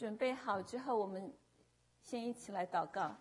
准备好之后，我们先一起来祷告。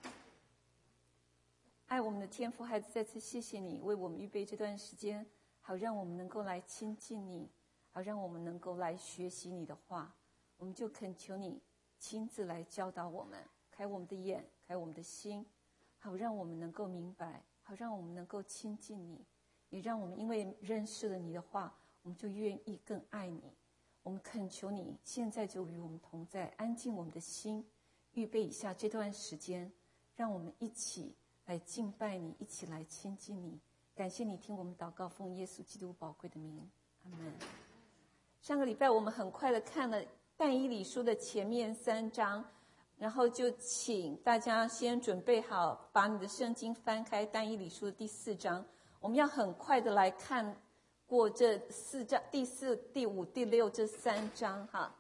爱我们的天父，孩子再次谢谢你为我们预备这段时间，好让我们能够来亲近你，好让我们能够来学习你的话。我们就恳求你亲自来教导我们，开我们的眼，开我们的心，好让我们能够明白，好让我们能够亲近你，也让我们因为认识了你的话，我们就愿意更爱你。我们恳求你现在就与我们同在，安静我们的心，预备一下这段时间，让我们一起来敬拜你，一起来亲近你。感谢你听我们祷告，奉耶稣基督宝贵的名，阿们。上个礼拜我们很快的看了但以理书的前面3章，然后就请大家先准备好，把你的圣经翻开但以理书的第4章，我们要很快的来看过这4章，第4、第5、第6这3章哈。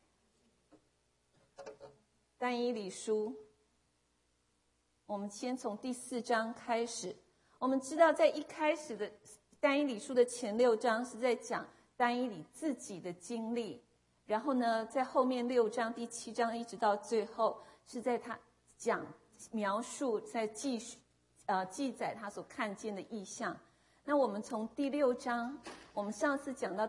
但以理书，我们先从第4章开始。我们知道在一开始的但以理书的前6章是在讲但以理自己的经历，然后呢在后面6章第7章一直到最后是在他描述在记载他所看见的异象。那我们从第6章，我们上次讲到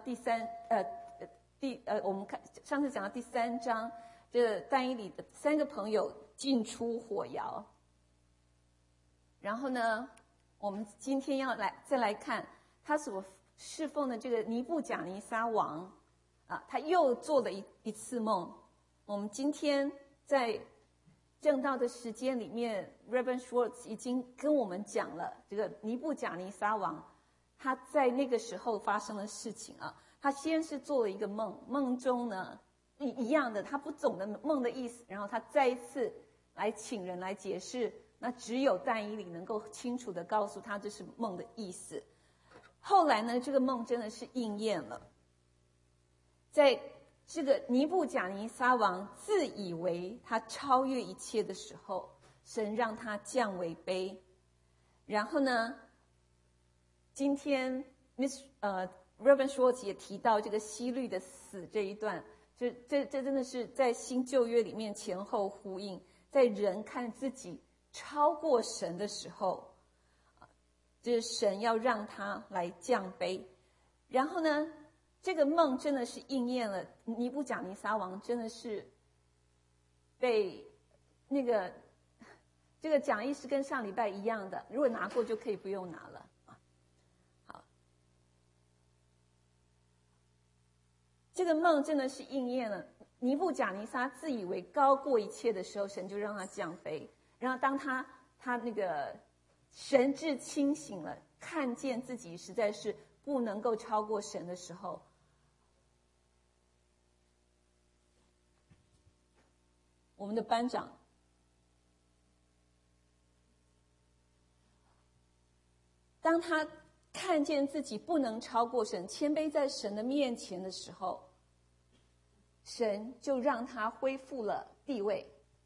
上次讲到第3章，这但以理的3个朋友进出火窑。然后呢，我们今天要再来看他所侍奉的这个尼布甲尼撒王啊，他又做了一次梦。我们今天在正道的时间里面 Reverend Schwartz 已经跟我们讲了这个尼布甲尼撒王他在那个时候发生的事情啊。他先是做了一个梦，梦中呢一样的，他不懂得梦的意思，然后他再一次来请人来解释，那只有但以理能够清楚地告诉他这是梦的意思。后来呢，这个梦真的是应验了。在这个尼布甲尼撒王自以为他超越一切的时候，神让他降为卑。然后呢，今天Reverend Schwartz 也提到这个希律的死这一段，这真的是在新旧约里面前后呼应，在人看自己超过神的时候，就是神要让他来降卑。然后呢，这个梦真的是应验了，尼布甲尼撒王真的是被这个讲义是跟上礼拜一样的，如果拿过就可以不用拿了。好，这个梦真的是应验了。尼布甲尼撒自以为高过一切的时候，神就让他降卑。然后当他那个神志清醒了，看见自己实在是不能够超过神的时候，我们的班长当他看见自己不能超过神，谦卑在神的面前的时候，神就让他恢复了地位。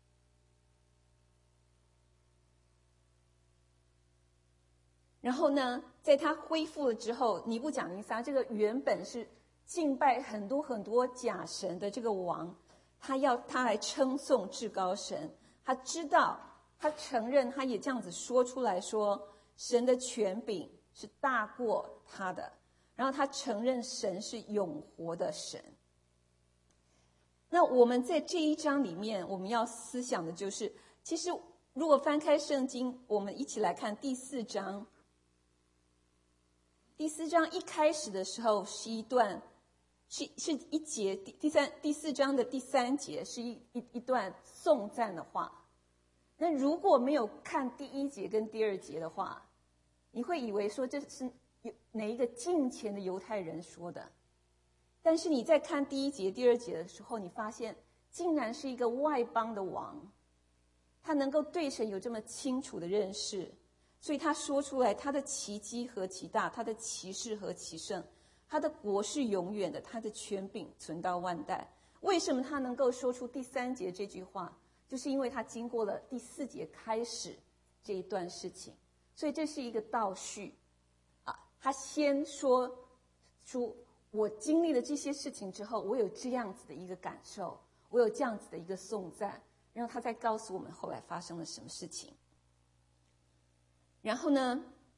然后呢，在他恢复了之后，尼布甲尼撒这个原本是敬拜很多很多假神的这个王，他要他来称颂至高神。他知道，他承认，他也这样子说出来说，神的权柄是大过他的。然后他承认神是永活的神。那我们在这一章里面，我们要思想的就是，其实如果翻开圣经，我们一起来看第4章。第4章一开始的时候是一段，是一节，第4章的第3节是一段颂赞的话。那如果没有看第1节跟第2节的话，你会以为说这是哪一个敬虔的犹太人说的。但是你在看第1节、第2节的时候，你发现竟然是一个外邦的王，他能够对神有这么清楚的认识。所以他说出来，他的奇迹何其大，他的奇事何其盛，他的国是永远的，他的权柄存到万代。为什么他能够说出第3节这句话？就是因为他经过了第4节开始这一段事情。所以这是一个倒叙啊，他先说出我经历了这些事情之后，我有这样子的一个感受， 我有这样子的一个颂赞，然后他再告诉我们后来发生了什么事情。然后呢，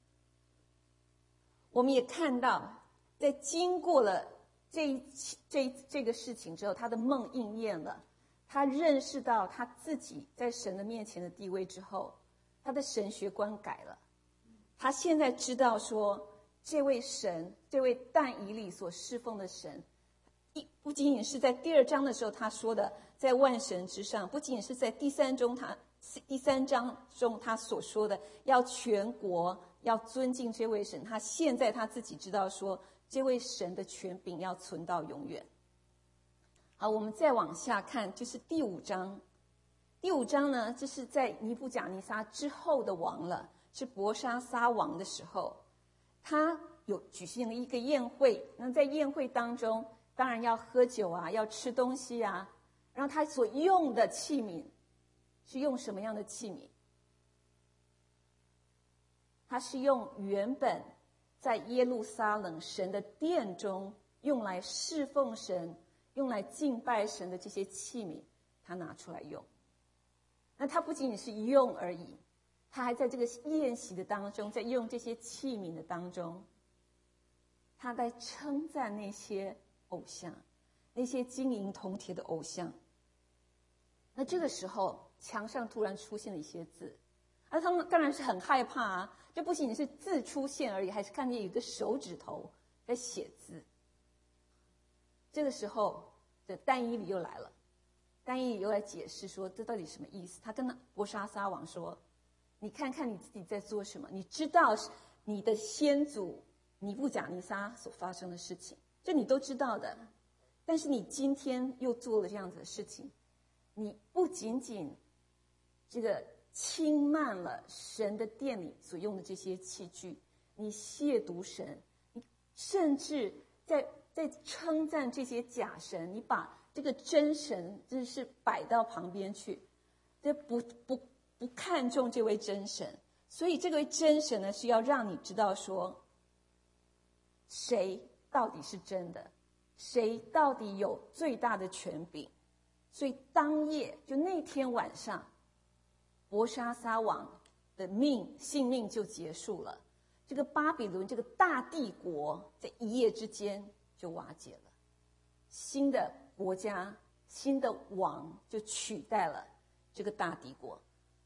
我们也看到，在经过了这个事情之后，他的梦应验了，他认识到他自己在神的面前的地位之后，他的神学观改了。他现在知道说，这位神，这位但以理所侍奉的神，不仅仅是在第2章的时候他说的在万神之上，不仅仅是在第3章中他所说的要全国要尊敬这位神，他现在他自己知道说，这位神的权柄要存到永远。好，我们再往下看，就是第5章。第5章呢，这是在尼布甲尼撒之后的王了，是伯沙撒王的时候，他有举行了一个宴会。那在宴会当中，当然要喝酒啊，要吃东西啊。然后他所用的器皿是用什么样的器皿？他是用原本在耶路撒冷神的殿中用来侍奉神、用来敬拜神的这些器皿，他拿出来用。那他不仅仅是用而已，他还在这个宴席的当中，在用这些器皿的当中，他在称赞那些偶像，那些金银铜铁的偶像。那这个时候，墙上突然出现了一些字，而他们当然是很害怕啊！就不仅仅是字出现而已，还是看见有一个手指头在写字。这个时候，这但以理又来了。但以理又来解释说，这到底什么意思？他跟伯沙撒王说：“你看看你自己在做什么？你知道你的先祖尼布甲尼撒所发生的事情，这你都知道的。但是你今天又做了这样子的事情，你不仅仅这个轻慢了神的殿里所用的这些器具，你亵渎神，你甚至在称赞这些假神，你把这个真神真是摆到旁边去，这不看重这位真神。所以这位真神呢，是要让你知道说，谁到底是真的，谁到底有最大的权柄。所以当夜就那天晚上，伯沙撒王的性命就结束了。这个巴比伦这个大帝国在一夜之间就瓦解了，新的国家、新的王就取代了这个大帝国。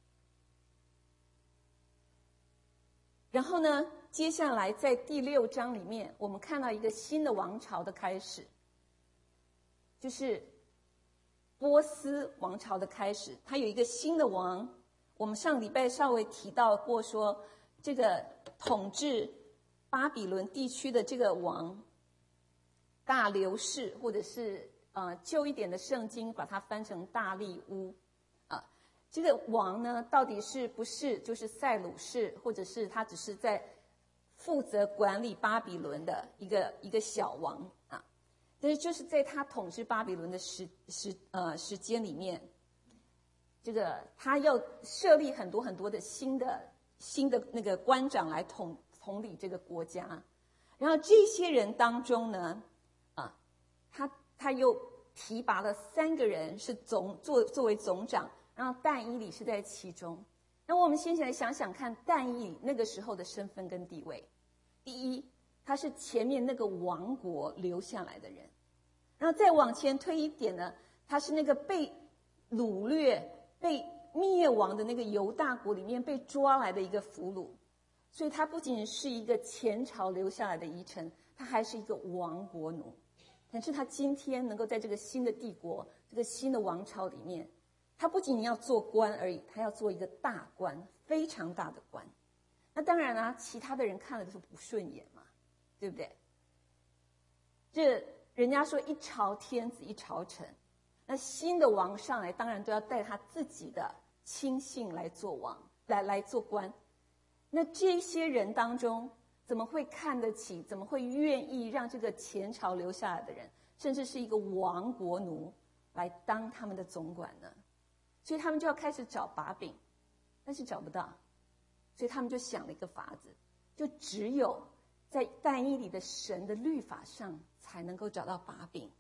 然后呢，接下来在第6章里面，我们看到一个新的王朝的开始，就是波斯王朝的开始。他有一个新的王，我们上礼拜稍微提到过说，这个统治巴比伦地区的这个王大流士，或者是旧一点的圣经把它翻成大利乌啊。这个王呢，到底是不是就是塞鲁士，或者是他只是在负责管理巴比伦的一个小王啊？但是就是在他统治巴比伦的时间里面，这个他要设立很多很多的新的那个官长来统理这个国家。然后这些人当中呢，他又提拔了3个人是作为总长，然后但以理是在其中。那我们先来想想看，但以理那个时候的身份跟地位。第一，他是前面那个王国留下来的人，然后再往前推一点呢，他是那个被掳掠、被灭亡的那个犹大国里面被抓来的一个俘虏。所以他不仅是一个前朝留下来的遗臣，他还是一个亡国奴。但是他今天能够在这个新的帝国、这个新的王朝里面，他不仅要做官而已，他要做一个大官，非常大的官。那当然啊，其他的人看了都是不顺眼嘛，对不对？这人家说一朝天子一朝臣，那新的王上来，当然都要带他自己的亲信来做王，来做官。那这些人当中，怎么会看得起，怎么会愿意让这个前朝留下来的人，甚至是一个亡国奴来当他们的总管呢？所以他们就要开始找把柄，但是找不到，所以他们就想了一个法子，就只有在但以理的神的律法上才能够找到把柄。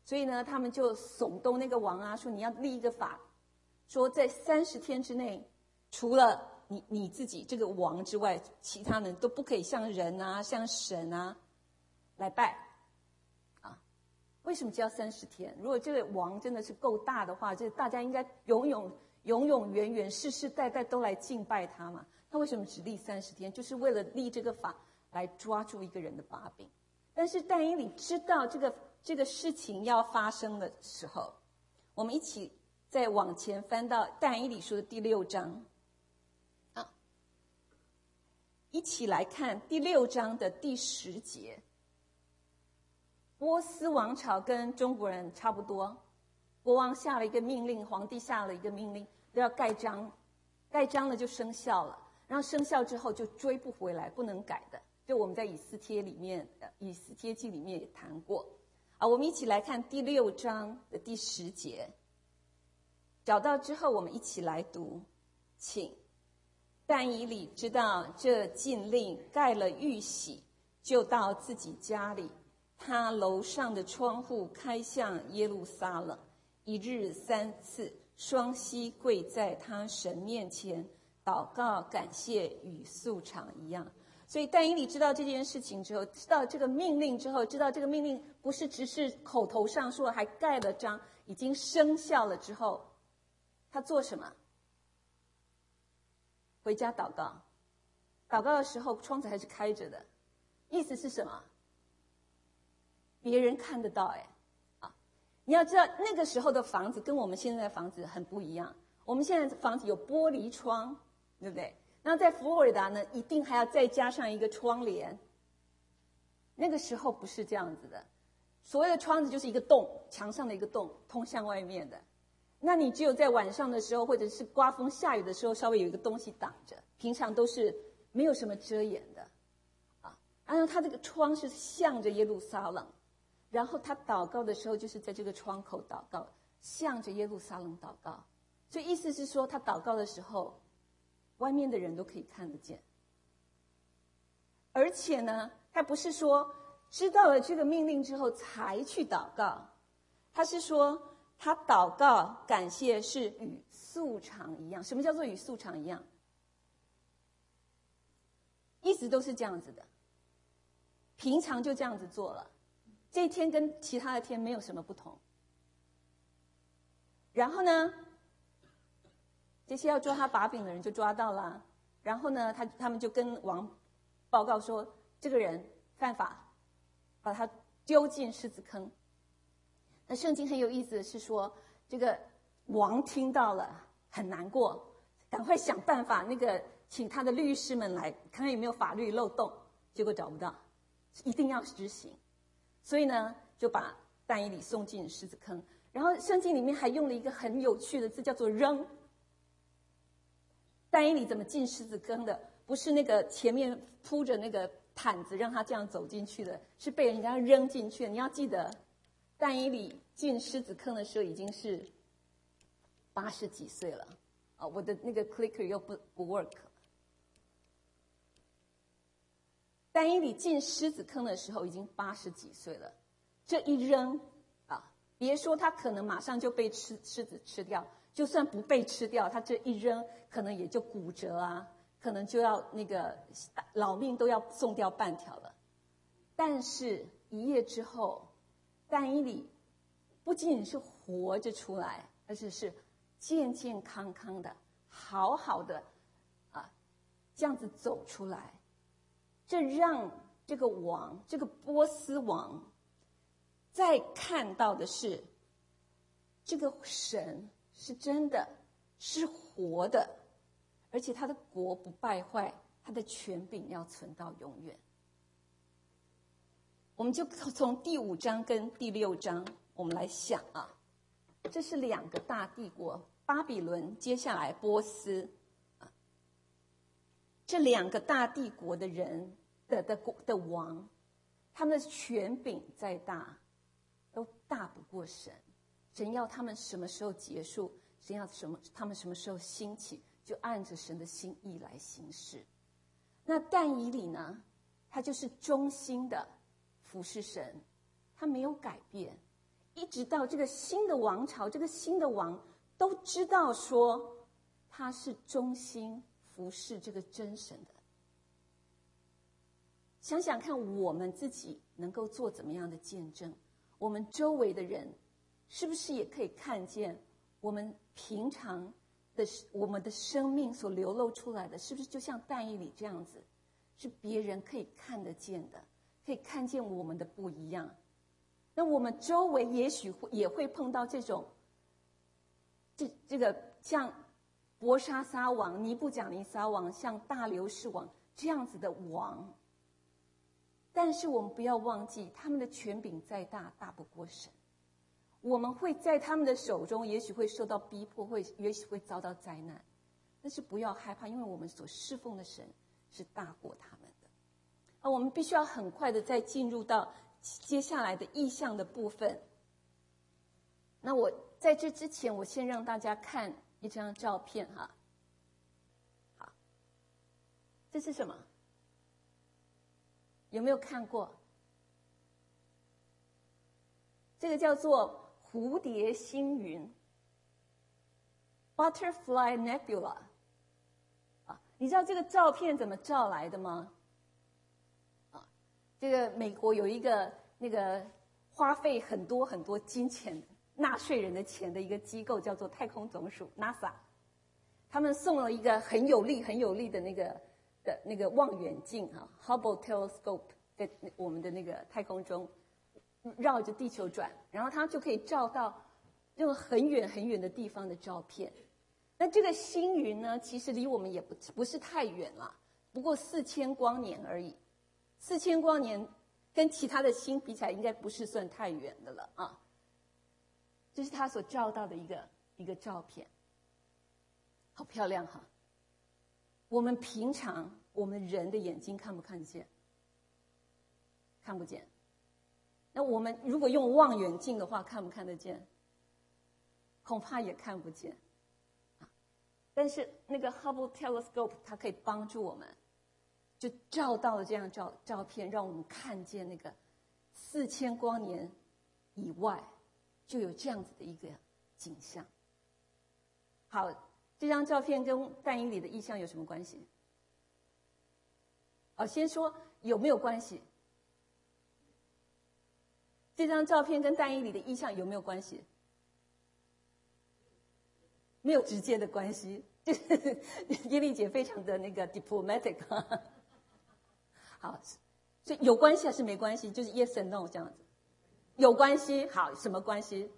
所以呢，他们就耸动那个王啊，说你要立一个法，说在30天之内，除了你自己这个王之外，其他人都不可以像人啊、像神啊来拜啊。为什么就要30天？如果这个王真的是够大的话，这大家应该永永远远、世世代代都来敬拜他嘛。他为什么只立30天？就是为了立这个法来抓住一个人的把柄。但是但以理知道这个事情要发生的时候，我们一起再往前翻到但以理书的第6章啊，一起来看第6章的第10节。波斯王朝跟中国人差不多，国王下了一个命令，皇帝下了一个命令，都要盖章，盖章了就生效了，然后生效之后就追不回来，不能改的。就我们在以斯帖记里面也谈过啊。我们一起来看第6章的第10节，找到之后我们一起来读，请。但以理知道这禁令盖了玉玺，就到自己家里，他楼上的窗户开向耶路撒冷，一日3次，双膝跪在他神面前，祷告感谢，与素常一样。所以但以理知道这件事情之后，知道这个命令之后，知道这个命令不是只是口头上说，还盖了章，已经生效了之后，他做什么？回家祷告。祷告的时候窗子还是开着的，意思是什么？别人看得到你要知道那个时候的房子跟我们现在的房子很不一样。我们现在的房子有玻璃窗，对不对？那在佛罗里达呢，一定还要再加上一个窗帘。那个时候不是这样子的，所谓的窗子就是一个洞，墙上的一个洞，通向外面的。那你只有在晚上的时候，或者是刮风下雨的时候，稍微有一个东西挡着，平常都是没有什么遮掩的然后他这个窗是向着耶路撒冷，然后他祷告的时候就是在这个窗口祷告，向着耶路撒冷祷告。所以意思是说，他祷告的时候外面的人都可以看得见。而且呢，他不是说知道了这个命令之后才去祷告，他是说他祷告感谢是与素常一样。什么叫做与素常一样？一直都是这样子的，平常就这样子做了，这一天跟其他的天没有什么不同。然后呢，这些要抓他把柄的人就抓到了，然后呢，他们就跟王报告说这个人犯法，把他丢进狮子坑。那圣经很有意思的是说，这个王听到了很难过，赶快想办法请他的律师们来看看有没有法律漏洞，结果找不到，一定要执行。所以呢，就把但以理送进狮子坑。然后圣经里面还用了一个很有趣的字，叫做扔。但以理怎么进狮子坑的？不是那个前面铺着那个毯子让他这样走进去的，是被人家扔进去的。你要记得，但以理进狮子坑的时候已经是80几岁了我的那个 clicker 又不 work。但以理进狮子坑的时候已经80几岁了，这一扔别说他可能马上就被狮子吃掉，就算不被吃掉，他这一扔可能也就骨折可能就要老命都要送掉半条了。但是一夜之后，但以理不仅仅是活着出来，而且是健健康康的、好好的这样子走出来。这让这个王，这个波斯王再看到的是，这个神是真的，是活的，而且他的国不败坏，他的权柄要存到永远。我们就从第5章跟第6章我们来想这是2个大帝国，巴比伦，接下来波斯这2个大帝国的人的王，他们的权柄再大都大不过神。神要他们什么时候结束，神要他们什么时候兴起，就按着神的心意来行事。那但以理呢，他就是忠心的服侍神，他没有改变， 一直到这个新的王朝，这个新的王都知道说他是忠心服侍这个真神的。想想看，我们自己能够做怎么样的见证？我们周围的人是不是也可以看见我们平常的我们的生命所流露出来的，是不是就像但以理这样子，是别人可以看得见的，可以看见我们的不一样？那我们周围也许也会碰到这种，这个像伯沙撒王、尼布甲尼撒王、像大流士王这样子的王。但是我们不要忘记，他们的权柄再大，大不过神。我们会在他们的手中，也许会受到逼迫，也许会遭到灾难。但是不要害怕，因为我们所侍奉的神是大过他们的。我们必须要很快的再进入到接下来的意象的部分。那我在这之前，我先让大家看一张照片哈。好，这是什么？有没有看过？这个叫做蝴蝶星云 （Butterfly Nebula） 啊，你知道这个照片怎么照来的吗？啊，这个美国有一个那个花费很多很多金钱、纳税人的钱的一个机构，叫做太空总署 NASA， 他们送了一个很有力的那个望远镜啊 ，Hubble Telescope 在我们的那个太空中绕着地球转，然后它就可以照到那种很远很远的地方的照片。那这个星云呢，其实离我们也不是太远了，不过4000光年而已。4000光年跟其他的星比起来，应该不是算太远的了啊。这是它所照到的一个照片，好漂亮哈。我们平常我们人的眼睛看不看得见？看不见。那我们如果用望远镜的话，看不看得见？恐怕也看不见。但是那个 Hubble Telescope 它可以帮助我们，就照到了这样照片，让我们看见那个4000光年以外就有这样子的一个景象。好，这张照片跟但以理的意象有什么关系？先说有没有关系？这张照片跟但以理的意象有没有关系？没有直接的关系。就是耶利姐非常的那个 diplomatic。好，所以有关系还是没关系？就是 yes and no 这样子。有关系，好，什么关系？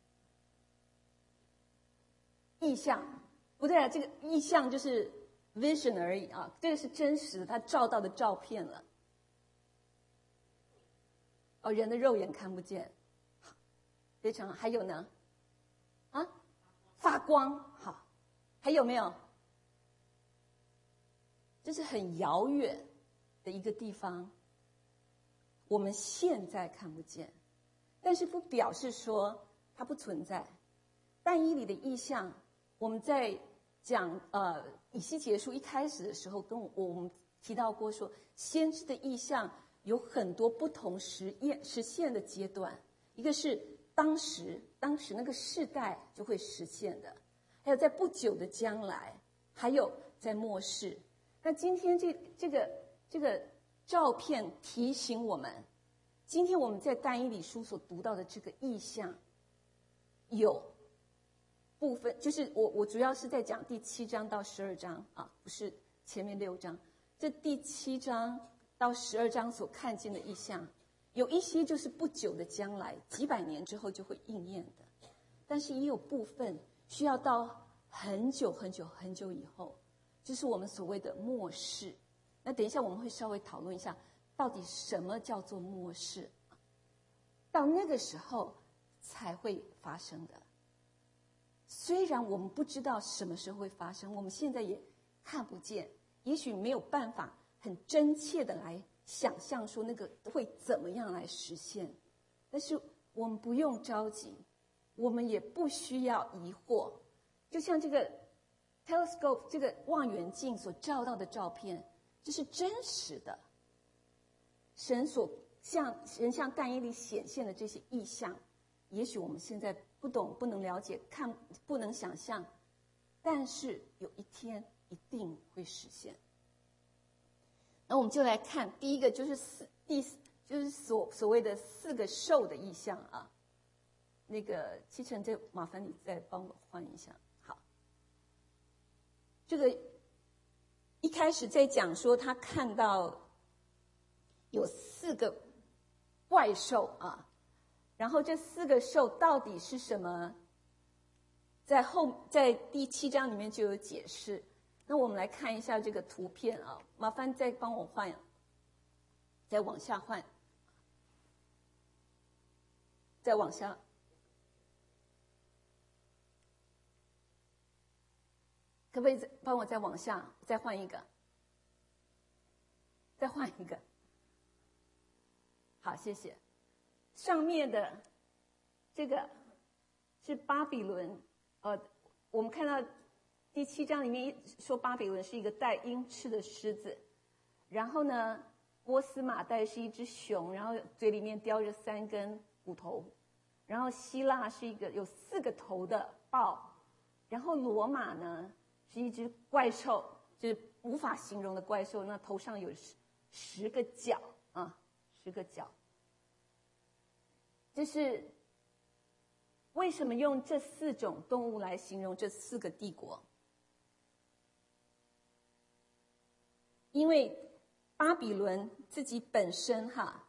意象。不对啊，这个意象就是 vision 而已啊，这个是真实的，他照到的照片了。人的肉眼看不见，非常。还有呢？发光，好，还有没有？这是很遥远的一个地方，我们现在看不见，但是不表示说它不存在。但以理的意象，我们在讲以西结书一开始的时候，跟我们提到过说，先知的意象有很多不同实现的阶段，一个是当时那个世代就会实现的，还有在不久的将来，还有在末世。那今天这个照片提醒我们，今天我们在但以理书所读到的这个意象，有部分就是我主要是在讲第7章到12章啊，不是前面6章。这第7章到12章所看见的意象，有一些就是不久的将来，几百年之后就会应验的，但是也有部分需要到很久很久很久以后，就是我们所谓的末世。那等一下我们会稍微讨论一下，到底什么叫做末世，到那个时候才会发生的。虽然我们不知道什么时候会发生，我们现在也看不见，也许没有办法很真切的来想象说那个会怎么样来实现，但是我们不用着急，我们也不需要疑惑。就像这个 telescope 这个望远镜所照到的照片，这是真实的。神向但以理显现的这些意象， 也许我们现在不懂、不能了解、不能想象，但是有一天一定会实现。那我们就来看第一个，就是所谓的4个兽的意象啊。那个七成，这麻烦你再帮我换一下。好，这个一开始在讲说他看到有4个怪兽啊，然后这4个兽到底是什么，在第7章里面就有解释。那我们来看一下这个图片啊，麻烦再帮我换，再往下换，再往下。可不可以帮我再往下，再换一个？再换一个。好，谢谢。上面的这个是巴比伦，我们看到第7章里面说巴比伦是一个带鹰翅的狮子，然后呢，波斯马代是一只熊，然后嘴里面叼着3根骨头，然后希腊是一个有4个头的豹，然后罗马呢是一只怪兽，就是无法形容的怪兽，那头上有10个角啊，10个角。就是为什么用这4种动物来形容这4个帝国？因为巴比伦自己本身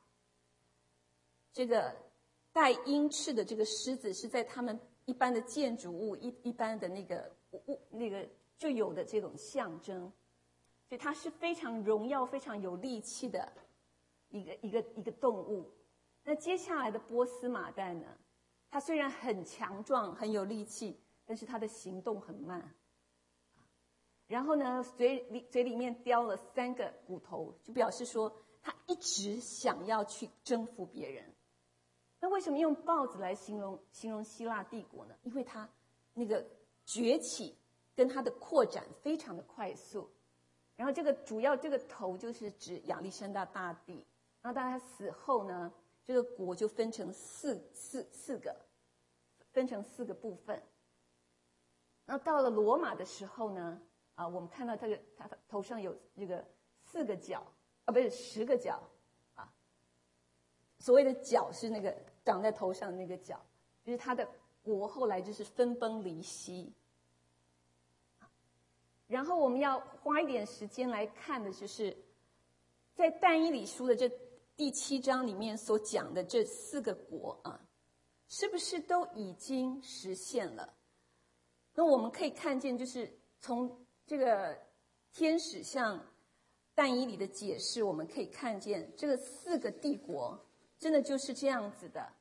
这个带鹰翅的这个狮子是在他们一般的建筑物、一般的那个就有的这种象征，所以它是非常荣耀、非常有力气的一个动物。那接下来的波斯马代呢，它虽然很强壮、很有力气，但是它的行动很慢。然后呢，嘴里面叼了3个骨头，就表示说他一直想要去征服别人。那为什么用豹子来形容希腊帝国呢？因为它那个崛起跟它的扩展非常的快速。然后主要这个头就是指亚历山大大帝。然后当他死后呢，这个国就分成四个部分。然后到了罗马的时候呢，我们看到他头上有这个4个角，不是10个角啊。所谓的角是那个长在头上的那个角，就是他的国后来就是分崩离析。然后我们要花一点时间来看的就是，在但以理书的这第7章里面所讲的这4个国啊，是不是都已经实现了？那我们可以看见，就是从这个天使向但以理的解释，我们可以看见这个4个帝国真的就是这样子的，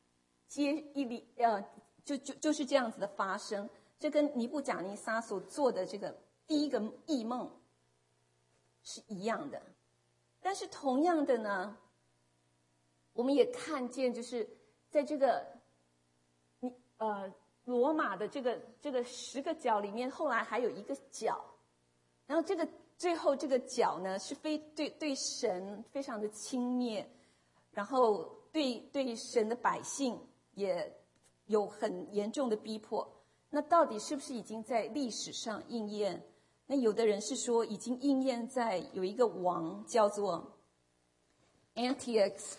就是这样子的发生。这跟尼布甲尼撒所做的这个第一个异梦是一样的。但是同样的呢，我们也看见，就是在这个罗马的这个10个角里面，后来还有一个角，然后最后这个角呢是对神非常的轻蔑，然后对神的百姓也有很严重的逼迫。那到底是不是已经在历史上应验？那有的人是说已经应验在有一个王叫做 Antiochus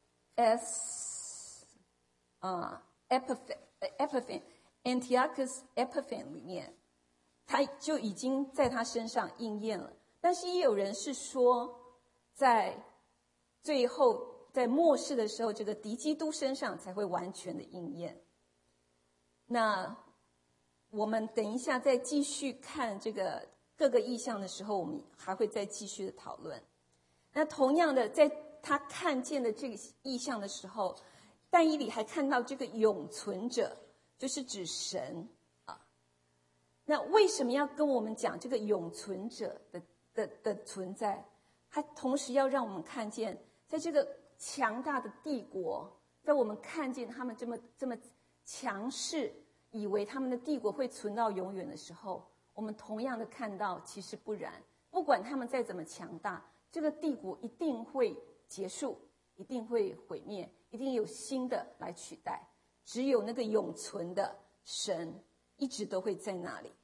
Epiphan 里面，他就已经在他身上应验了。但是也有人是说，在最后在末世的时候，这个敌基督身上才会完全的应验。那我们等一下再继续看这个各个意象的时候，我们还会再继续的讨论。那同样的，在他看见的这个意象的时候，但以理还看到这个永存者，就是指神啊。那为什么要跟我们讲这个永存者的存在？他同时要让我们看见，在这个强大的帝国，在我们看见他们这么强势，以为他们的帝国会存到永远的时候，我们同样的看到其实不然。不管他们再怎么强大，这个帝国一定会结束，一定会毁灭，一定有新的来取代。 只有那个永存的神一直都会在那里。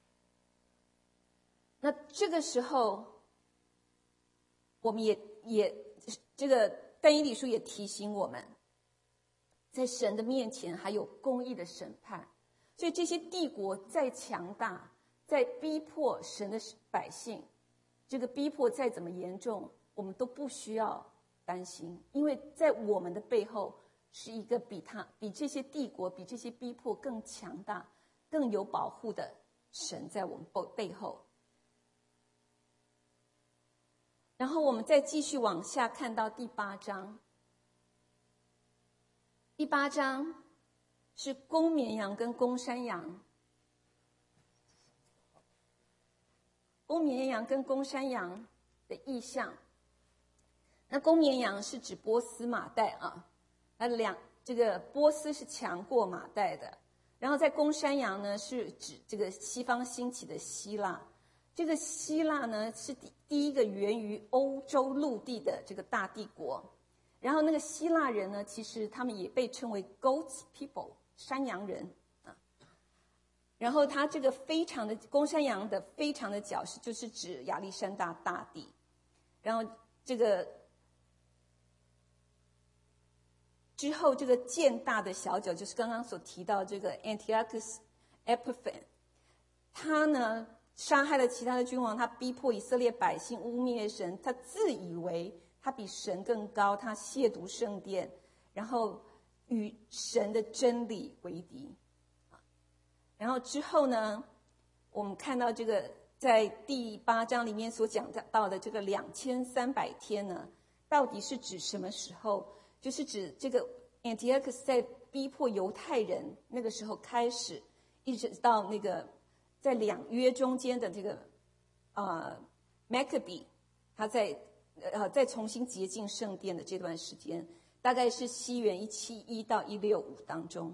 那这个时候，我们也这个但以理书也提醒我们，在神的面前还有公义的审判。所以这些帝国再强大，再逼迫神的百姓，这个逼迫再怎么严重，我们都不需要担心，因为在我们的背后是一个比这些帝国、比这些逼迫更强大、更有保护的神在我们背后。然后我们再继续往下看到第8章。第8章是公绵羊跟公山羊。公绵羊跟公山羊的意象。那公绵羊是指波斯马代啊，这个波斯是强过马代的。然后在公山羊呢，是指这个西方兴起的希腊。这个希腊呢，是第一个源于欧洲陆地的这个大帝国。然后那个希腊人呢，其实他们也被称为 Goats people， 山羊人啊。然后他这个非常的公山羊的非常的角就是指亚历山大大帝。然后这个之后这个渐大的小角就是刚刚所提到这个 Antiochus Epiphanes， 他呢杀害了其他的君王，他逼迫以色列百姓污蔑神，他自以为他比神更高，他亵渎圣殿，然后与神的真理为敌。然后之后呢，我们看到这个在第8章里面所讲到的这个2300天呢，到底是指什么时候？就是指这个 Antiochus 在逼迫犹太人那个时候开始，一直到那个在2约中间的这个Maccabee， 他再重新洁净圣殿的这段时间，大概是西元171到165当中。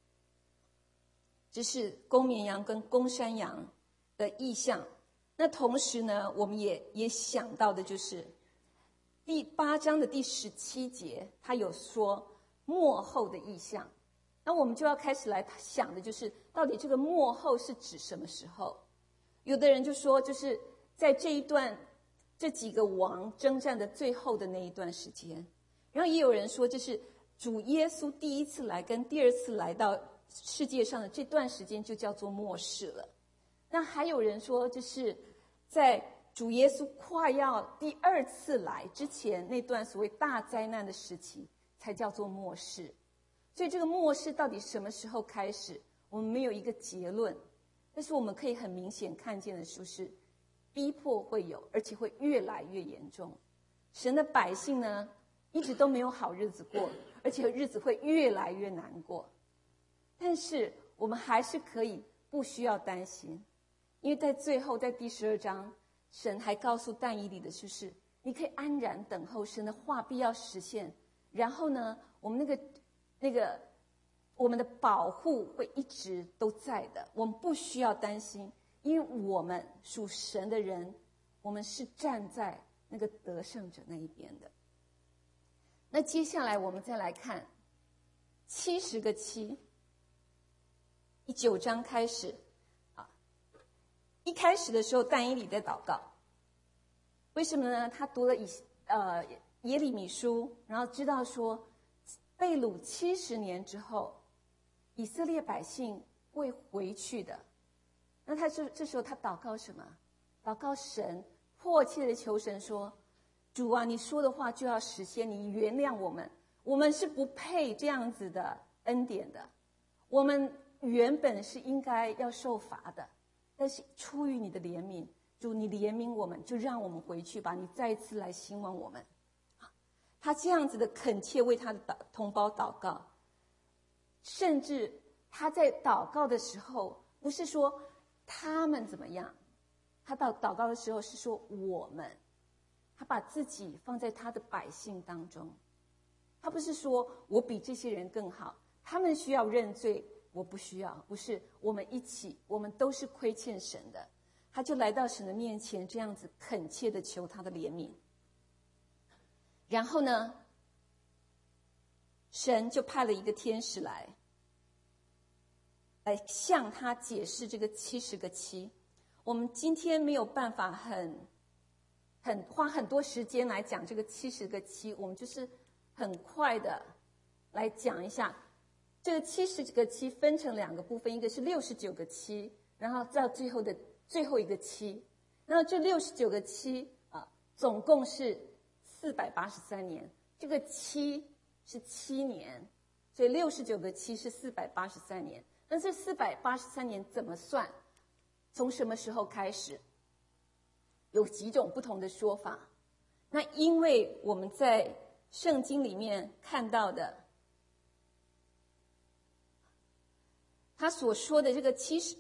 这是公绵羊跟公山羊的意象。那同时呢，我们也想到的就是第8章的第17节，他有说末后的意象。那我们就要开始来想的就是，到底这个末后是指什么时候？有的人就说，就是在这几个王征战的最后的那一段时间。然后也有人说，就是主耶稣第一次来跟第二次来到世界上的这段时间就叫做末世了。那还有人说，就是在主耶稣快要第2次来之前那段所谓大灾难的时期才叫做末世。所以这个末世到底什么时候开始，我们没有一个结论。但是我们可以很明显看见的就是逼迫会有，而且会越来越严重。神的百姓呢，一直都没有好日子过，而且日子会越来越难过。但是我们还是可以不需要担心，因为在最后，在第12章，神还告诉但以理的就是，你可以安然等候神的话必要实现。然后呢，我们我们的保护会一直都在的，我们不需要担心，因为我们属神的人，我们是站在那个得胜者那一边的。那接下来我们再来看70个7，第9章开始啊。一开始的时候，但以理在祷告，为什么呢？他读了耶利米书，然后知道说被掳70年之后，以色列百姓会回去的。那这时候他祷告什么？祷告神，迫切的求神说，主啊，你说的话就要实现，你原谅我们，我们是不配这样子的恩典的，我们原本是应该要受罚的，但是出于你的怜悯，主你怜悯我们，就让我们回去吧，你再一次来兴旺我们。他这样子的恳切为他的同胞祷告，甚至他在祷告的时候，不是说他们怎么样，他祷告的时候是说我们，他把自己放在他的百姓当中。他不是说我比这些人更好，他们需要认罪，我不需要，不是，我们一起，我们都是亏欠神的。他就来到神的面前，这样子恳切的求他的怜悯。然后呢，神就派了一个天使来， 来向他解释这个70个七。我们今天没有办法花很多时间来讲这个70个七，我们就是很快的来讲一下。这个70个七分成2个部分，一个是69个七，然后到最后一个七。那这69个七总共是483年，这个七是7年，所以69个七是483年。那这483年怎么算？从什么时候开始？有几种不同的说法。那因为我们在圣经里面看到的，他所说的这个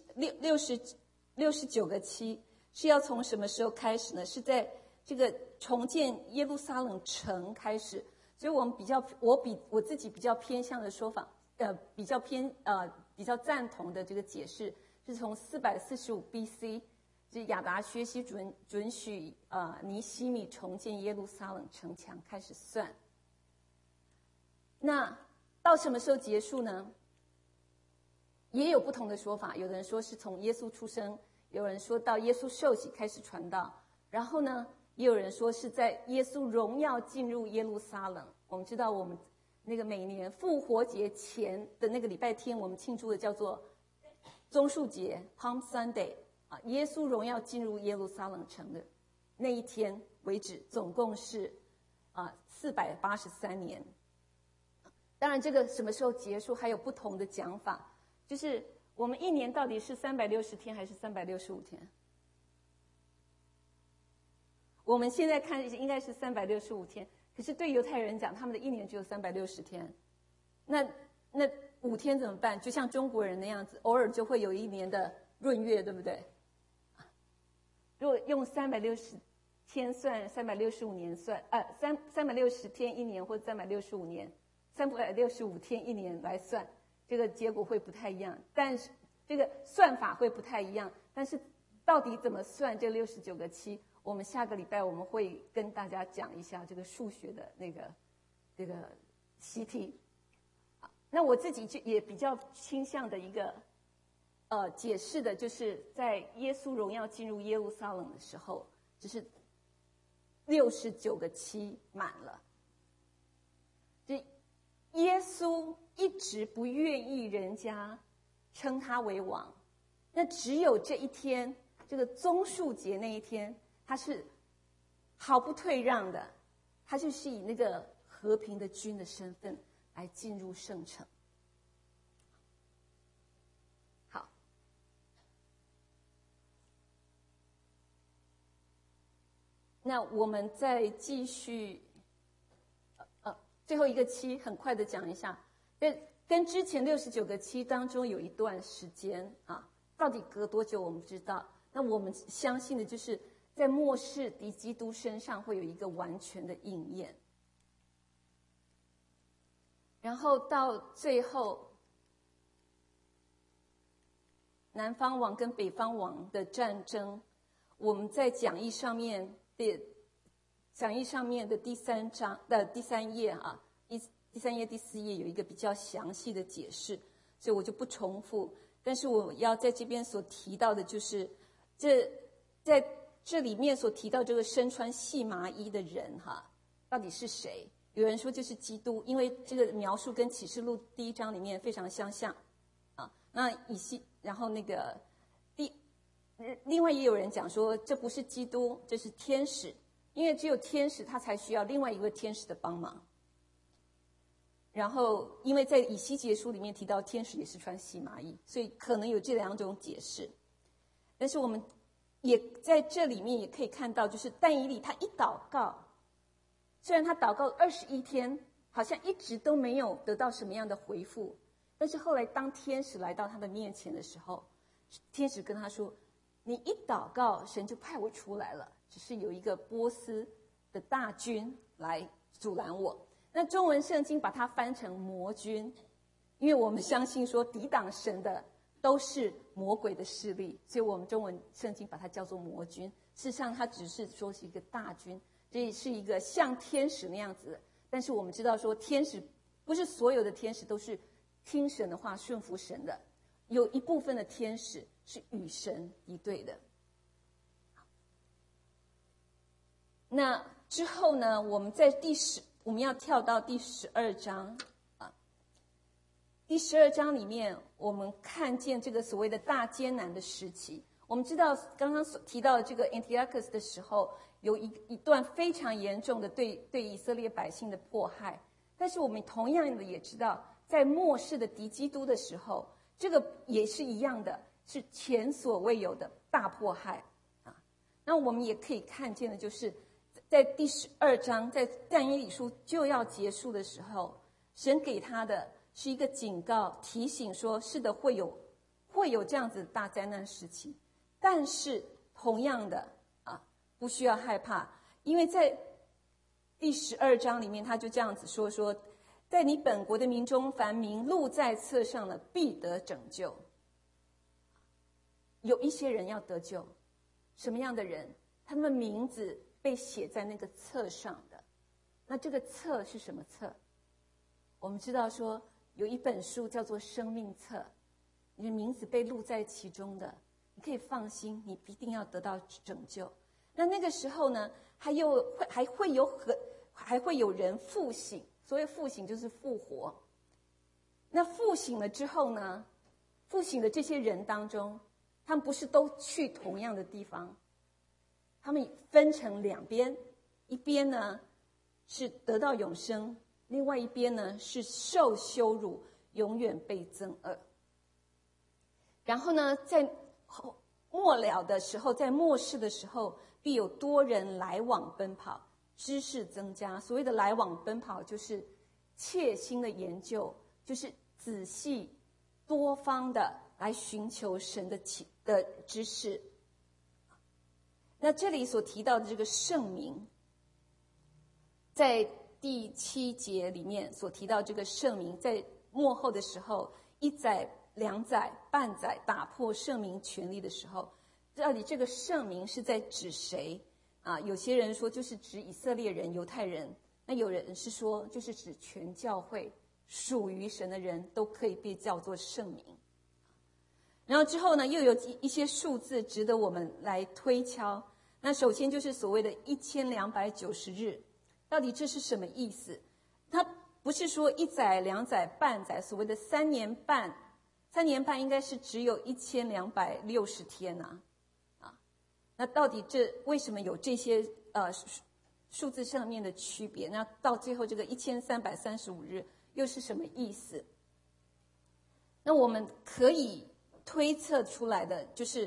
69个七是要从什么时候开始呢？是在这个重建耶路撒冷城开始。所以我们我自己比较偏向的说法，比较赞同的这个解释，是从445 BC， 就是亚达薛西准许尼希米重建耶路撒冷城墙开始算。那到什么时候结束呢？也有不同的说法，有人说是从耶稣出生，有人说到耶稣受洗开始传道，然后呢，也有人说是在耶稣荣耀进入耶路撒冷。我们知道我们那个每年复活节前的那个礼拜天，我们庆祝的叫做棕树节 Palm Sunday 耶稣荣耀进入耶路撒冷城的那一天为止，总共是483年。当然这个什么时候结束还有不同的讲法，就是我们一年到底是360天还是365天？我们现在看应该是365天，可是对犹太人讲，他们的一年只有360天。那5天怎么办？就像中国人那样子，偶尔就会有一年的闰月，对不对？如果用360天算，365年算，360天一年或者365年，365天一年来算，这个结果会不太一样。但是这个算法会不太一样，但是到底怎么算这69个七？我们下个礼拜我们会跟大家讲一下这个数学的这个习题。那我自己也比较倾向的一个解释的，就是在耶稣荣耀进入耶路撒冷的时候，就是69个七满了。就耶稣一直不愿意人家称他为王，那只有这一天，这个棕树节那一天，他是毫不退让的，他就是以那个和平的君的身份来进入圣城。好，那我们再继续，最后一个七很快的讲一下，跟之前69个七当中有一段时间到底隔多久我们不知道。那我们相信的就是在末世敌基督身上会有一个完全的应验。然后到最后，南方王跟北方王的战争，我们在讲义上面的第3章的第3页第3页第4页有一个比较详细的解释，所以我就不重复。但是我要在这边所提到的就是，在这里面所提到这个身穿细麻衣的人到底是谁？有人说就是基督，因为这个描述跟启示录第1章里面非常相像然后另外也有人讲说这不是基督，这是天使，因为只有天使他才需要另外一位天使的帮忙。然后因为在以西结书里面提到天使也是穿细麻衣，所以可能有这2种解释。但是我们也在这里面也可以看到，就是但以理他一祷告，虽然他祷告21天，好像一直都没有得到什么样的回复，但是后来当天使来到他的面前的时候，天使跟他说，你一祷告，神就派我出来了，只是有一个波斯的大军来阻拦我。那中文圣经把它翻成魔军，因为我们相信说抵挡神的都是魔鬼的势力，所以我们中文圣经把它叫做魔军。事实上它只是说是一个大军，这是一个像天使那样子。但是我们知道说天使不是所有的天使都是听神的话顺服神的， 有一部分的天使是与神敌对的。那之后呢，我们要跳到第12章啊。第12章里面，我们看见这个所谓的大艰难的时期。我们知道刚刚所提到的这个 Antiochus 的时候，有一段非常严重的对以色列百姓的迫害。但是我们同样的也知道，在末世的敌基督的时候，这个也是一样的，是前所未有的大迫害啊。那我们也可以看见的就是，在第12章，在但以理书就要结束的时候，神给他的是一个警告，提醒说：是的，会有这样子的大灾难时期，但是同样的啊，不需要害怕，因为在第12章里面，他就这样子说，在你本国的民中，凡名录在册上的，必得拯救。有一些人要得救，什么样的人？他们的名字被写在那个册上的。那这个册是什么册？我们知道说有一本书叫做生命册，你的名字被录在其中的，你可以放心，你一定要得到拯救。那个时候呢，还会有人复醒，所谓复醒就是复活。那复醒了之后呢，复醒的这些人当中，他们不是都去同样的地方，他们分成两边，一边呢是得到永生，另外一边呢是受羞辱，永远被憎恶。然后呢，在末了的时候，在末世的时候，必有多人来往奔跑，知识增加。所谓的来往奔跑，就是切心的研究，就是仔细多方的来寻求神的知识。那这里所提到的这个圣名，在第7节里面所提到这个圣名，在末后的时候，一载两载半载打破圣名权力的时候，到底这个圣名是在指谁啊？有些人说就是指以色列人、犹太人，那有人是说就是指全教会属于神的人都可以被叫做圣名。然后之后呢，又有一些数字值得我们来推敲。那首先就是所谓的1290日，到底这是什么意思？它不是说一载两载半载，所谓的3年半，3年半应该是只有1260天啊。那到底为什么有这些数字上面的区别？那到最后这个1335日又是什么意思？那我们可以推测出来的就是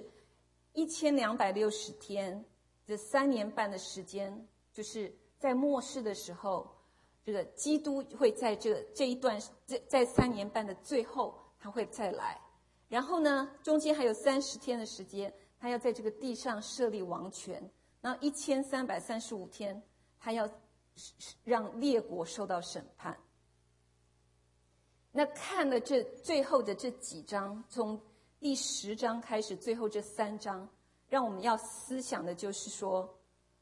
1260天，这3年半的时间，就是在末世的时候，这个基督会在这一段在3年半的最后他会再来，然后呢中间还有30天的时间，他要在这个地上设立王权，然后1335天他要让列国受到审判。那看了这最后的这几章，从第10章开始，最后这3章，让我们要思想的就是说，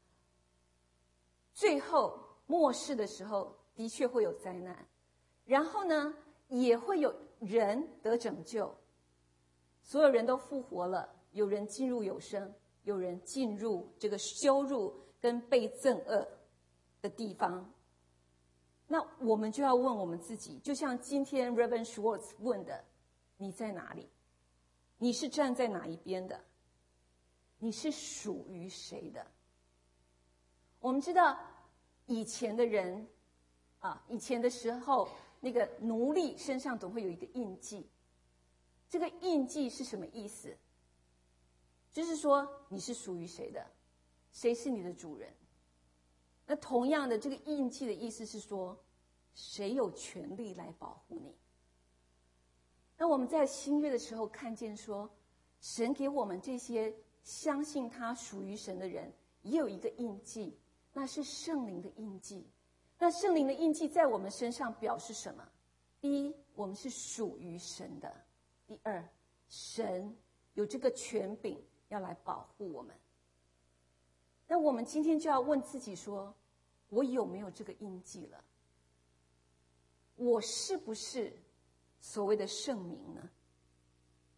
最后末世的时候的确会有灾难，然后呢也会有人得拯救，所有人都复活了，有人进入永生，有人进入这个羞辱跟被憎恶的地方。那我们就要问我们自己，就像今天 Reverend Schwartz 问的，你在哪里？你是站在哪一边的？你是属于谁的？我们知道以前的人以前的时候，那个奴隶身上总会有一个印记，这个印记是什么意思？就是说你是属于谁的，谁是你的主人。那同样的，这个印记的意思是说，谁有权利来保护你。那我们在新约的时候看见说，神给我们这些相信他属于神的人也有一个印记，那是圣灵的印记。那圣灵的印记在我们身上表示什么？第一，我们是属于神的；第二，神有这个权柄要来保护我们。那我们今天就要问自己说，我有没有这个印记了？我是不是所谓的圣民呢？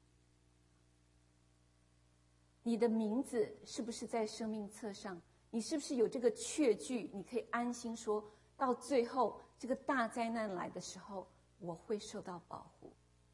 你的名字是不是在生命册上？你是不是有这个确据？你可以安心说，到最后这个大灾难来的时候，我会受到保护。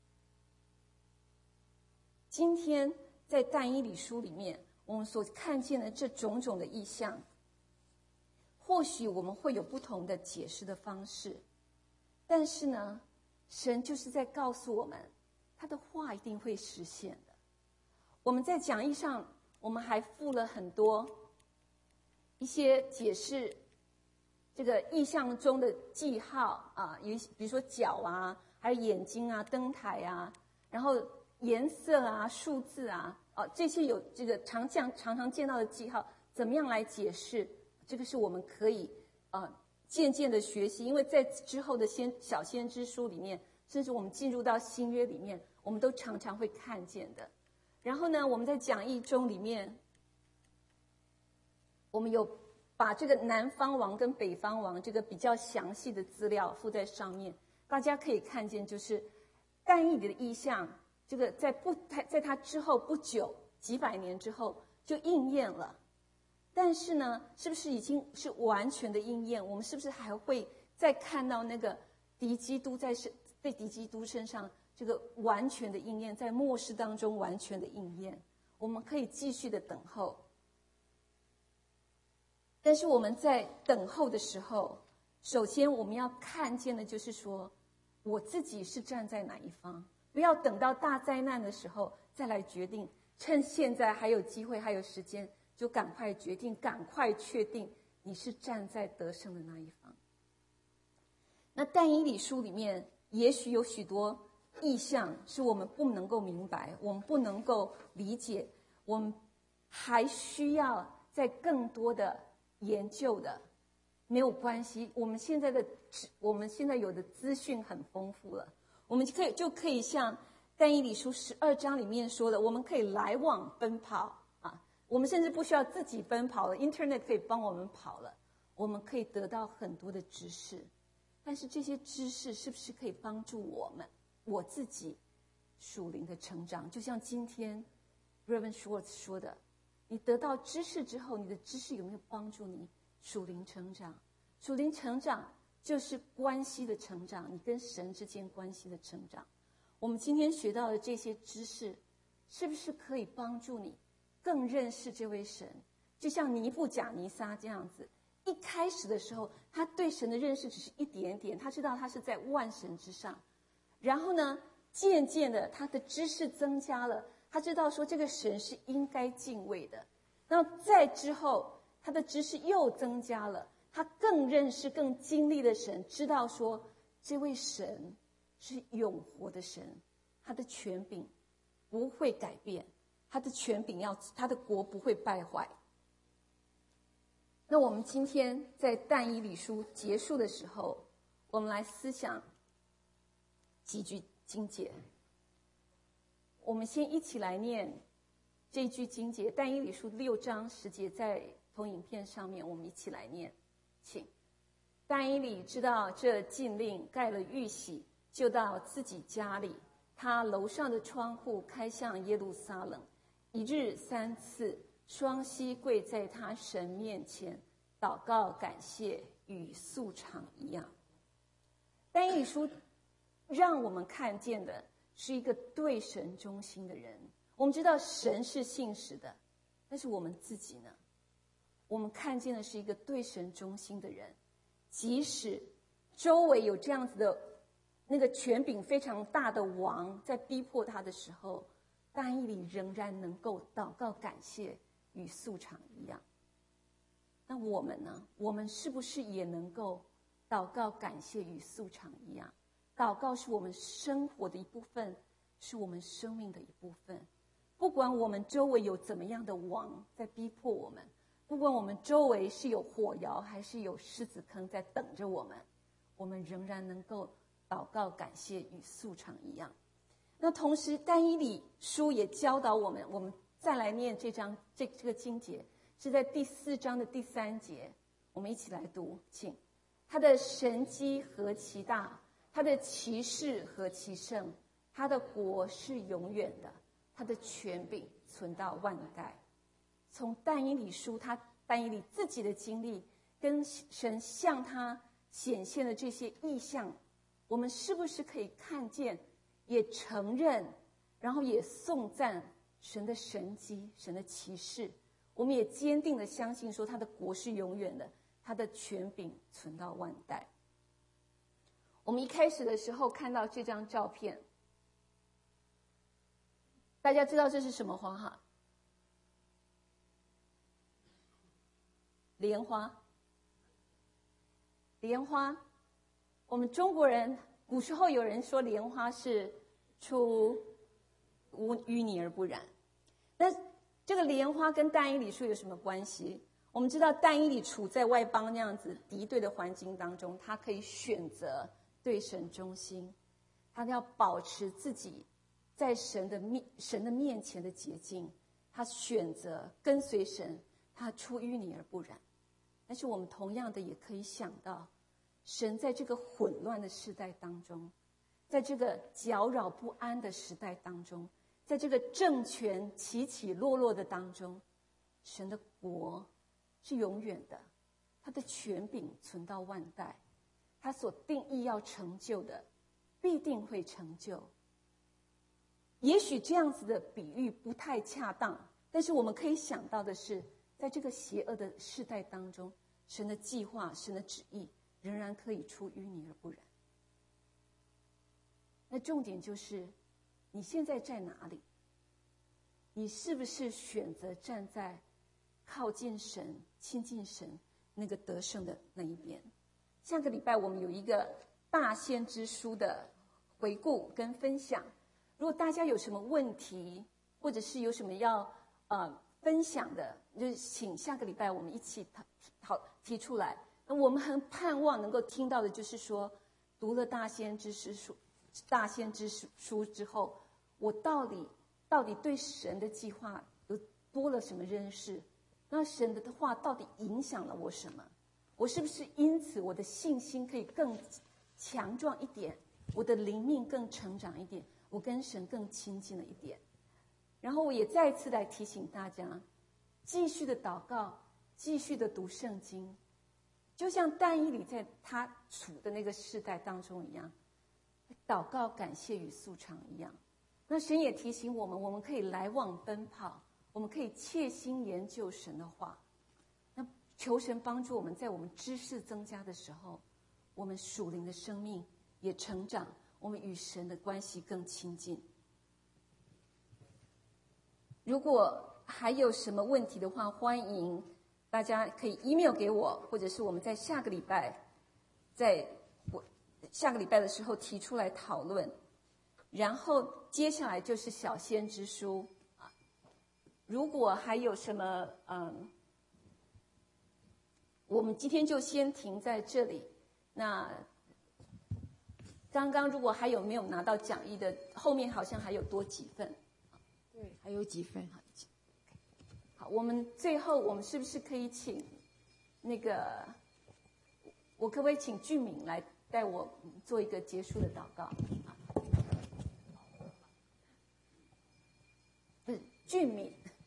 今天在但以理书里面，我们所看见的这种种的意象，或许我们会有不同的解释的方式，但是呢，神就是在告诉我们，他的话一定会实现的。我们在讲义上，我们还附了很多一些解释这个意象中的记号啊，比如说脚啊，还有眼睛啊、灯台啊，然后颜色啊、数字啊，这些有这个常常见到的记号，怎么样来解释？这个是我们可以渐渐的学习，因为在之后的小先知书里面，甚至我们进入到新约里面，我们都常常会看见的。然后呢，我们在讲义中里面，我们有把这个南方王跟北方王这个比较详细的资料附在上面，大家可以看见，就是但以理的意象，这个在他之后不久几百年之后就应验了。但是呢，是不是已经是完全的应验？我们是不是还会再看到那个敌基督在敌基督身上这个完全的应验，在末世当中完全的应验？我们可以继续的等候。但是我们在等候的时候，首先我们要看见的就是说，我自己是站在哪一方，不要等到大灾难的时候再来决定，趁现在还有机会还有时间，就赶快决定，赶快确定你是站在得胜的那一方。那但以理书里面也许有许多意象是我们不能够明白，我们不能够理解，我们还需要在更多的研究的。没有关系，我们现在有的资讯很丰富了，我们就可以像但以理书12章里面说的，我们可以来往奔跑啊，我们甚至不需要自己奔跑了， Internet 可以帮我们跑了，我们可以得到很多的知识。但是这些知识是不是可以帮助我自己属灵的成长？就像今天 Reverend Schwartz 说的，你得到知识之后，你的知识有没有帮助你属灵成长？属灵成长就是关系的成长，你跟神之间关系的成长。我们今天学到的这些知识，是不是可以帮助你更认识这位神？就像尼布甲尼撒这样子，一开始的时候，他对神的认识只是一点点，他知道他是在万神之上。然后呢，渐渐的他的知识增加了，他知道说这个神是应该敬畏的。那再之后，他的知识又增加了，他更认识更经历的神，知道说这位神是永活的神，他的权柄不会改变，他的权柄他的国不会败坏。那我们今天在但以理书结束的时候，我们来思想几句经节。我们先一起来念这句经节，但以理书6章10节，在投影片上面，我们一起来念，请。但以理知道这禁令，盖了玉玺，就到自己家里，他楼上的窗户开向耶路撒冷，一日3次，双膝跪在他神面前，祷告感谢，与素常一样。但以理书让我们看见的是一个对神忠心的人。我们知道神是信实的，但是我们自己呢？我们看见的是一个对神忠心的人，即使周围有这样子的那个权柄非常大的王在逼迫他的时候，但以理仍然能够祷告感谢，与素常一样。那我们呢？我们是不是也能够祷告感谢，与素常一样？祷告是我们生活的一部分，是我们生命的一部分。不管我们周围有怎么样的王在逼迫我们，不管我们周围是有火窑还是有狮子坑在等着我们，我们仍然能够祷告感谢，与素常一样。那同时但以理书也教导我们，我们再来念这个经节，是在第4章的第3节，我们一起来读，请。他的神迹何其大，他的奇事何其盛，他的国是永远的， 他的权柄存到万代。从但以理书，但以理自己的经历，跟神向他显现的这些异象，我们是不是可以看见，也承认，然后也颂赞神的神迹、神的奇事？我们也坚定的相信说，他的国是永远的，他的权柄存到万代。我们一开始的时候看到这张照片，大家知道这是什么花哈？莲花。莲花，我们中国人古时候有人说莲花是出淤泥而不染。那这个莲花跟但以理书有什么关系？我们知道但以理处在外邦那样子敌对的环境当中，他可以选择对神忠心，他要保持自己在神的面前的洁净，他选择跟随神，他出淤泥而不染。但是我们同样的也可以想到，神在这个混乱的时代当中，在这个搅扰不安的时代当中，在这个政权起起落落的当中，神的国是永远的，他的权柄存到万代，他所定义要成就的必定会成就。也许这样子的比喻不太恰当，但是我们可以想到的是，在这个邪恶的世代当中，神的计划、神的旨意仍然可以出淤泥而不染。那重点就是，你现在在哪里？你是不是选择站在靠近神、亲近神那个得胜的那一边？下个礼拜我们有一个大先知书的回顾跟分享。如果大家有什么问题，或者是有什么要分享的，就请下个礼拜我们一起提出来。那我们很盼望能够听到的就是说，读了大先知书之后，我到底对神的计划有多了什么认识？那神的话到底影响了我什么？我是不是因此我的信心可以更强壮一点，我的灵命更成长一点，我跟神更亲近了一点？然后我也再次来提醒大家，继续的祷告，继续的读圣经，就像但以理在他处的那个世代当中一样，祷告、感谢与素常一样。那神也提醒我们，我们可以来往奔跑，我们可以切心研究神的话。那求神帮助我们，在我们知识增加的时候，我们属灵的生命也成长，我们与神的关系更亲近。如果还有什么问题的话，欢迎大家可以 email 给我，或者是我们在下个礼拜的时候提出来讨论。然后接下来就是小先知书啊，如果还有什么我们今天就先停在这里。那刚刚如果还有没有拿到讲义的，后面好像还有多几份。 对，还有几份。 好，我们最后我们是不是可以请那个，我可不可以请俊敏来带我做一个结束的祷告？不是俊敏。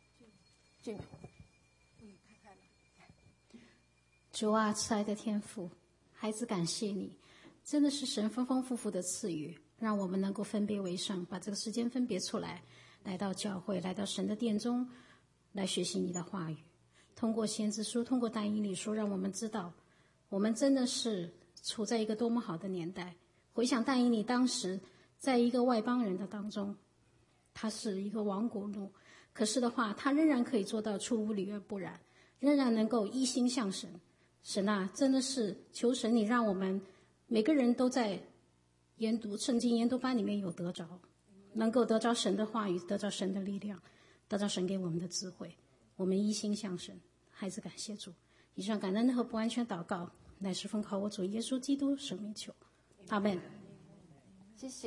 主啊，慈爱的天父，孩子感谢你，真的是神丰丰富富的赐予，让我们能够分别为圣，把这个时间分别出来，来到教会，来到神的殿中，来学习你的话语。通过先知书，通过但以理书，让我们知道我们真的是处在一个多么好的年代。回想但以理当时在一个外邦人的当中，他是一个亡国奴，可是的话他仍然可以做到出污泥而不染，仍然能够一心向神。神啊，真的是求神你让我们每个人都在研读圣经研读班里面有得着，能够得着神的话语，得着神的力量，得着神给我们的智慧，我们一心向神。孩子感谢主，以上感恩和不完全祷告乃是奉靠我主耶稣基督圣名求，阿们。 谢谢。